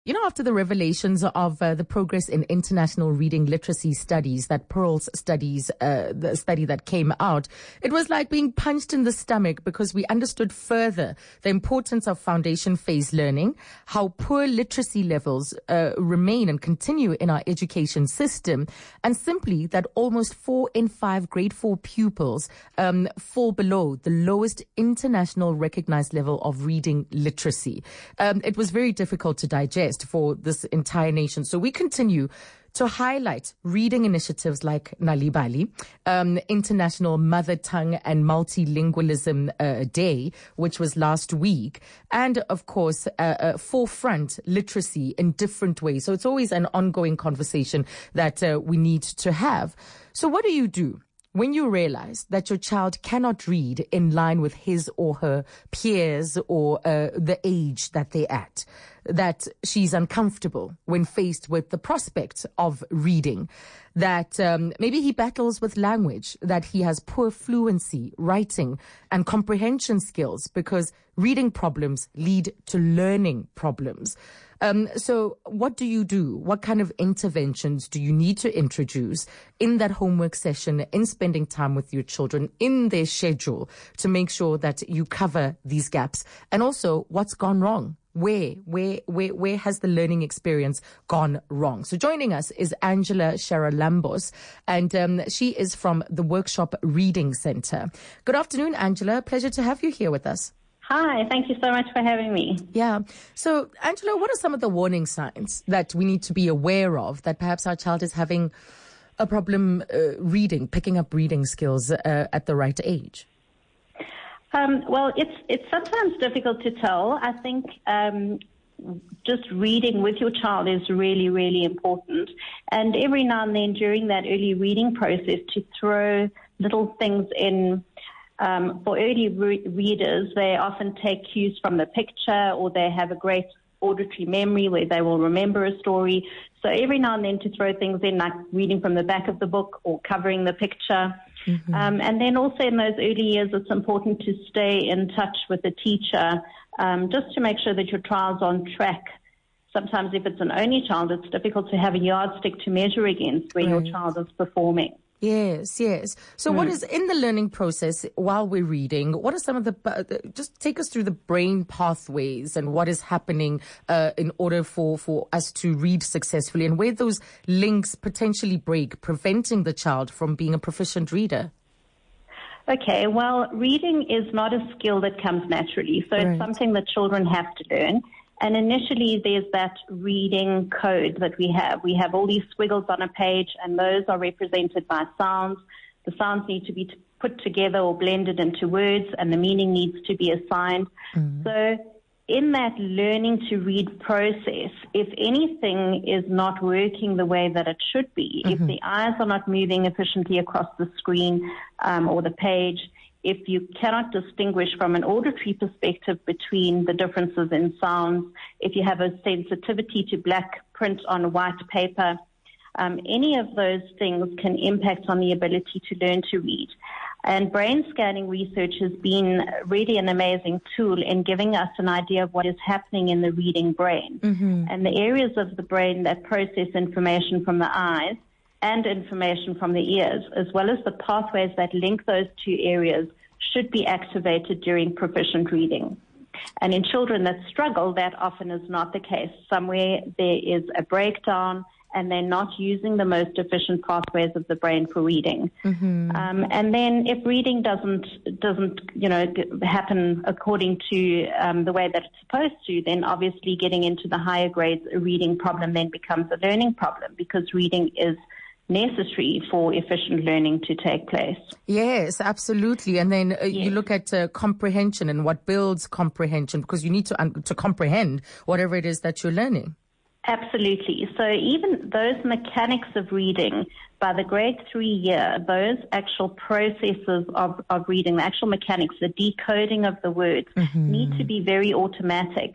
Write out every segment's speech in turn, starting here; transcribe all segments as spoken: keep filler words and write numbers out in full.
You know, after the revelations of uh, the progress in international reading literacy studies, that Pearls studies, uh, the study that came out, it was like being punched in the stomach because we understood further the importance of foundation phase learning, how poor literacy levels uh, remain and continue in our education system, and simply that almost four in five grade four pupils um, fall below the lowest international recognized level of reading literacy. Um, it was very difficult to digest for this entire nation. So we continue to highlight reading initiatives like Nalibali, um, International Mother Tongue and Multilingualism uh, Day, which was last week, and of course, uh, uh, forefront literacy in different ways. So it's always an ongoing conversation that uh, we need to have. So what do you do when you realize that your child cannot read in line with his or her peers or uh, the age that they're at, that she's uncomfortable when faced with the prospect of reading, that um, maybe he battles with language, that he has poor fluency, writing and comprehension skills because reading problems lead to learning problems. Um, so what do you do? What kind of interventions do you need to introduce in that homework session, in spending time with your children, in their schedule to make sure that you cover these gaps? And also, what's gone wrong? Where, where, where, where has the learning experience gone wrong? So joining us is Angela Charalambos, and um, she is from the Workshop Reading Center. Good afternoon, Angela. Pleasure to have you here with us. Hi, thank you so much for having me. Yeah. So, Angela, what are some of the warning signs that we need to be aware of that perhaps our child is having a problem uh, reading, picking up reading skills uh, at the right age? Um, well, it's it's sometimes difficult to tell. I think um, just reading with your child is really, really important. And every now and then during that early reading process to throw little things in. Um, for early re- readers, they often take cues from the picture, or they have a great auditory memory where they will remember a story. So every now and then to throw things in, like reading from the back of the book or covering the picture. Mm-hmm. Um, and then also in those early years, it's important to stay in touch with the teacher, um, just to make sure that your child's on track. Sometimes if it's an only child, it's difficult to have a yardstick to measure against where right. your child is performing. Yes, yes. So mm. what is in the learning process while we're reading? What are some of the, uh, just take us through the brain pathways and what is happening uh, in order for, for us to read successfully, and where those links potentially break, preventing the child from being a proficient reader? Okay, well, reading is not a skill that comes naturally. So right. it's something that children have to learn. And initially, there's that reading code that we have. We have all these squiggles on a page, and those are represented by sounds. The sounds need to be t- put together or blended into words, and the meaning needs to be assigned. Mm-hmm. So in that learning to read process, if anything is not working the way that it should be, mm-hmm. if the eyes are not moving efficiently across the screen um, or the page, if you cannot distinguish from an auditory perspective between the differences in sounds, if you have a sensitivity to black print on white paper, um, any of those things can impact on the ability to learn to read. And brain scanning research has been really an amazing tool in giving us an idea of what is happening in the reading brain. Mm-hmm. And the areas of the brain that process information from the eyes and information from the ears, as well as the pathways that link those two areas, should be activated during proficient reading. And in children that struggle, that often is not the case. Somewhere there is a breakdown, and they're not using the most efficient pathways of the brain for reading. Mm-hmm. Um, and then if reading doesn't, doesn't, you know, happen according to um, the way that it's supposed to, then obviously getting into the higher grades, a reading problem then becomes a learning problem, because reading is necessary for efficient learning to take place. Yes, absolutely. And then uh, yes. you look at uh, comprehension and what builds comprehension, because you need to un- to comprehend whatever it is that you're learning. Absolutely. So even those mechanics of reading, by the grade three year, those actual processes of, of reading, the actual mechanics, the decoding of the words, mm-hmm. need to be very automatic.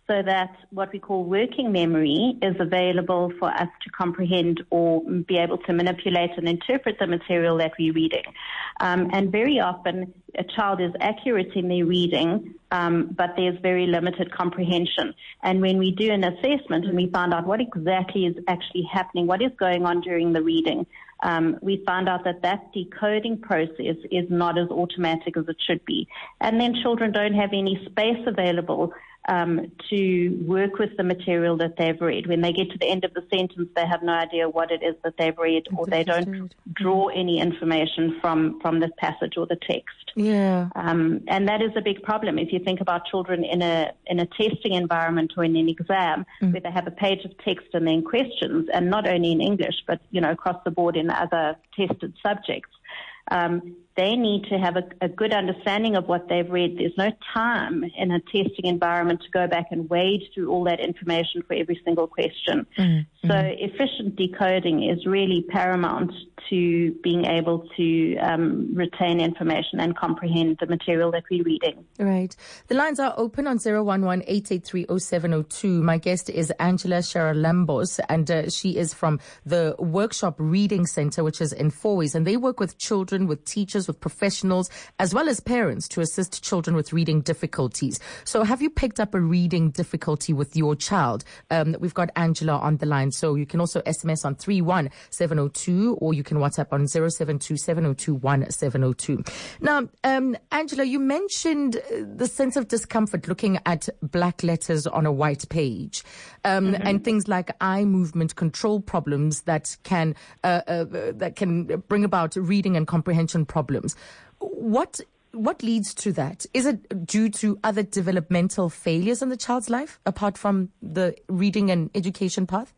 so that what we call working memory is available for us to comprehend or be able to manipulate and interpret the material that we're reading. Um, and very often a child is accurate in their reading, um, but there's very limited comprehension. And when we do an assessment and we find out what exactly is actually happening, what is going on during the reading, Um, we found out that that decoding process is not as automatic as it should be. And then children don't have any space available um, to work with the material that they've read. When they get to the end of the sentence, they have no idea what it is that they've read, or they don't draw any information from, from the passage or the text. Yeah. Um, and that is a big problem. If you think about children in a in a testing environment or in an exam, mm. where they have a page of text and then questions, and not only in English, but, you know, across the board in other tested subjects, um, they need to have a, a good understanding of what they've read. There's no time in a testing environment to go back and wade through all that information for every single question. Mm-hmm. So efficient decoding is really paramount to being able to um, retain information and comprehend the material that we're reading. Right. The lines are open on zero one one, eight eight three, zero seven zero two. My guest is Angela Charalambos, and uh, she is from the Workshop Reading Center, which is in Fourways, and they work with children, with teachers, with professionals, as well as parents, to assist children with reading difficulties. So have you picked up a reading difficulty with your child? Um, we've got Angela on the line, so you can also S M S on three one seven zero two, or you can WhatsApp on zero seven two, seven zero two, one seven zero two. Now, um, Angela, you mentioned the sense of discomfort looking at black letters on a white page, um, mm-hmm. and things like eye movement control problems that can uh, uh, that can bring about reading and comprehension problems. What what leads to that? Is it due to other developmental failures in the child's life, apart from the reading and education path?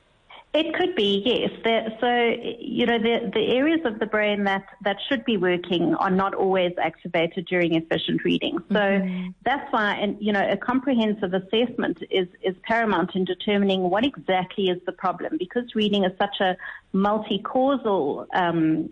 It could be, yes. The, so, you know, the, the areas of the brain that, that should be working are not always activated during efficient reading. So mm-hmm. that's why, and you know, a comprehensive assessment is, is paramount in determining what exactly is the problem, because reading is such a multi-causal um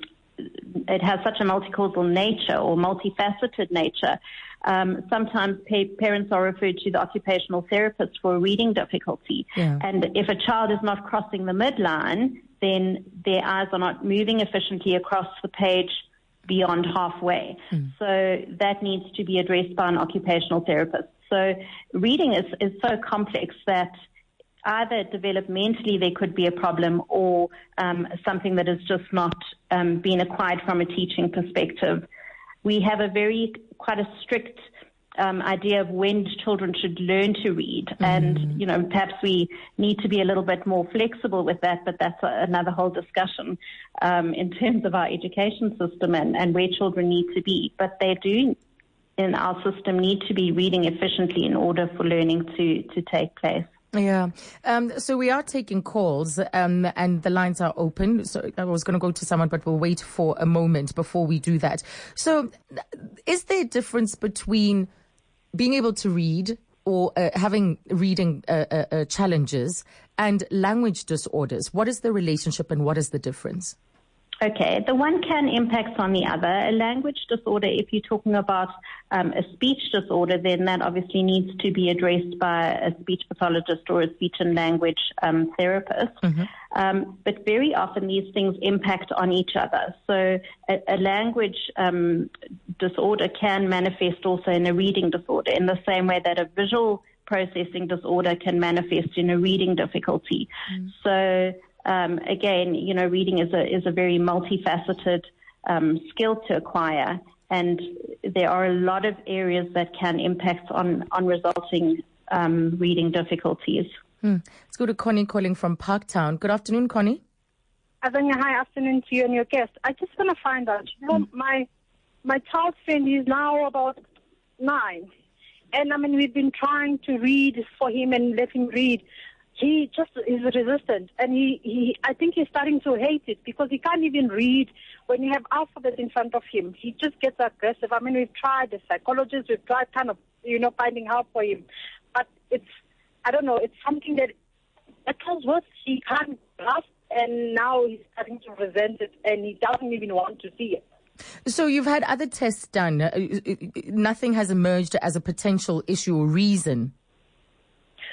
it has such a multi-causal nature or multifaceted nature. Um, sometimes pa- parents are referred to the occupational therapist for a reading difficulty. Yeah. And if a child is not crossing the midline, then their eyes are not moving efficiently across the page beyond halfway. Mm. So that needs to be addressed by an occupational therapist. So reading is, is so complex that either developmentally there could be a problem, or um, something that has just not um, been acquired from a teaching perspective. We have a very, quite a strict um, idea of when children should learn to read. Mm-hmm. And, you know, perhaps we need to be a little bit more flexible with that, but that's a, another whole discussion um, in terms of our education system and, and where children need to be. But they do, in our system, need to be reading efficiently in order for learning to, to take place. Yeah. Um, so we are taking calls, um, and the lines are open. So I was going to go to someone, but we'll wait for a moment before we do that. So is there a difference between being able to read or uh, having reading uh, uh, uh, challenges and language disorders? What is the relationship and what is the difference? Okay, the one can impact on the other. A language disorder, if you're talking about um, a speech disorder, then that obviously needs to be addressed by a speech pathologist or a speech and language um, therapist. Mm-hmm. Um, but very often these things impact on each other. So a, a language um, disorder can manifest also in a reading disorder, in the same way that a visual processing disorder can manifest in a reading difficulty. Mm. So Um, again, you know, reading is a is a very multifaceted um, skill to acquire, and there are a lot of areas that can impact on on resulting um, reading difficulties. Hmm. Let's go to Connie calling from Parktown. Good afternoon, Connie. Adanya, hi, afternoon to you and your guest. I just want to find out, you know, hmm. my my child's friend is now about nine, and I mean we've been trying to read for him and let him read. He just is resistant, and he, he, I think he's starting to hate it because he can't even read when you have alphabet in front of him. He just gets aggressive. I mean, we've tried, the psychologists, we've tried kind of, you know, finding help for him. But it's, I don't know, it's something that at first was he can't grasp, and now he's starting to resent it, and he doesn't even want to see it. So you've had other tests done. Nothing has emerged as a potential issue or reason?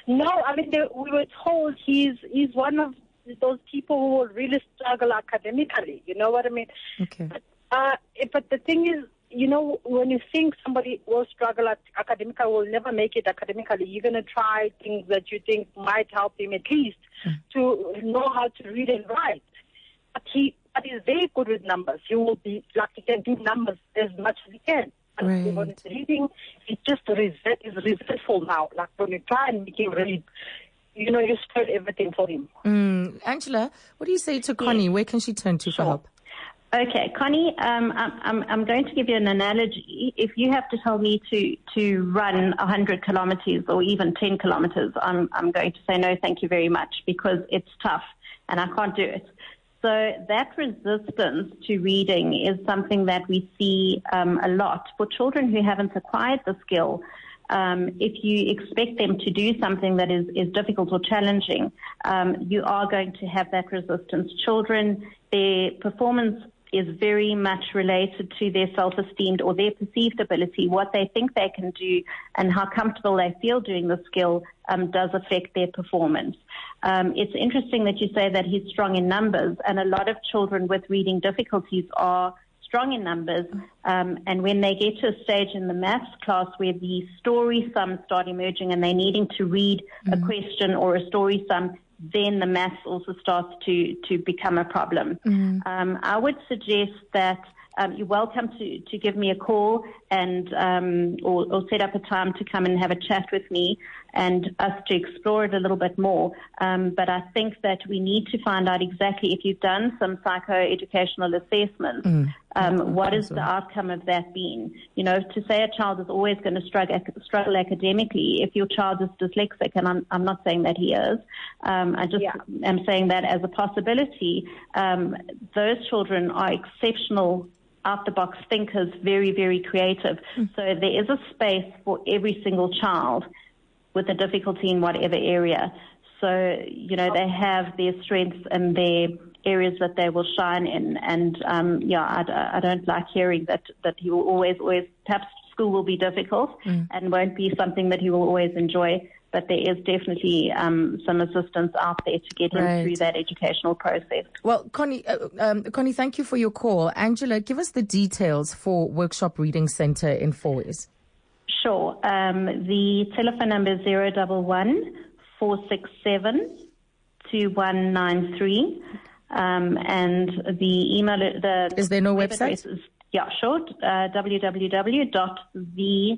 No, I mean, they, we were told he's he's one of those people who will really struggle academically. You know what I mean? Okay. But, uh, but the thing is, you know, when you think somebody will struggle at academically, will never make it academically, you're going to try things that you think might help him at least mm. to know how to read and write. But he, but he's very good with numbers. He will be, like, he can do numbers as much as he can. But right. when he's reading, he just resent, is resentful now. Like, when you try and make him read, you know, you spoil everything for him. Mm. Angela, what do you say to Connie? Yeah. Where can she turn to sure. for help? Okay, Connie, um, I'm, I'm going to give you an analogy. If you have to tell me to, to run one hundred kilometers or even ten kilometers, I'm, I'm going to say no, thank you very much, because it's tough and I can't do it. So that resistance to reading is something that we see um, a lot. For children who haven't acquired the skill, um, if you expect them to do something that is, is difficult or challenging, um, you are going to have that resistance. Children, their performance is very much related to their self-esteem or their perceived ability. What they think they can do and how comfortable they feel doing the skill um, does affect their performance. Um, it's interesting that you say that he's strong in numbers, and a lot of children with reading difficulties are strong in numbers, um, and when they get to a stage in the maths class where the story sums start emerging and they're needing to read mm-hmm. a question or a story sum, then the maths also starts to, to become a problem. Mm. Um, I would suggest that um, you're welcome to, to give me a call and um, or, or set up a time to come and have a chat with me and us to explore it a little bit more. Um, but I think that we need to find out exactly if you've done some psychoeducational assessments, mm. um, what is the outcome of that been? You know, to say a child is always going to struggle, struggle academically, if your child is dyslexic, and I'm, I'm not saying that he is, um, I just yeah. am saying that as a possibility, um, those children are exceptional out-the-box thinkers, very, very creative. Mm. So there is a space for every single child with a difficulty in whatever area. So, you know, they have their strengths and their areas that they will shine in. And, um, yeah, I, I don't like hearing that, that he will always, always, perhaps school will be difficult mm. and won't be something that he will always enjoy. But there is definitely um, some assistance out there to get him right. through that educational process. Well, Connie, uh, um, Connie, thank you for your call. Angela, give us the details for Workshop Reading Centre in Fourways. Sure. Um, the telephone number is zero one one, four six seven, two one nine three. Um, and the email, the is there no website? Is, yeah, sure. Uh, w w w dot the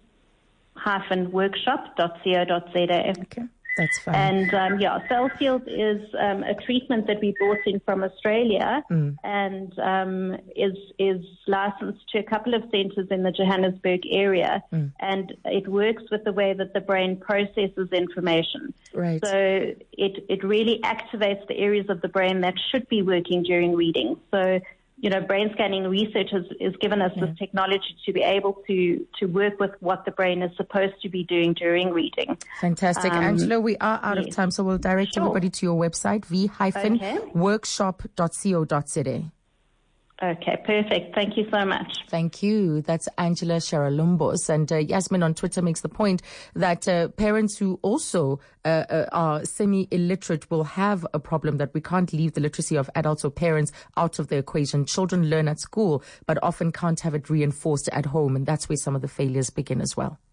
workshop dot co dot z a. Okay, that's fine. And um, yeah, Cellfield is um, a treatment that we brought in from Australia mm. and um, is is licensed to a couple of centres in the Johannesburg area, mm. and it works with the way that the brain processes information. Right. So it it really activates the areas of the brain that should be working during reading. So, you know, brain scanning research has, has given us yeah. this technology to be able to, to work with what the brain is supposed to be doing during reading. Fantastic. Um, Angela, we are out yes. of time, so we'll direct sure. everybody to your website, v dash workshop dot co dot z a. Okay, perfect. Thank you so much. Thank you. That's Angela Sharalumbos. And uh, Yasmin on Twitter makes the point that uh, parents who also uh, uh, are semi-illiterate will have a problem, that we can't leave the literacy of adults or parents out of the equation. Children learn at school, but often can't have it reinforced at home. And that's where some of the failures begin as well.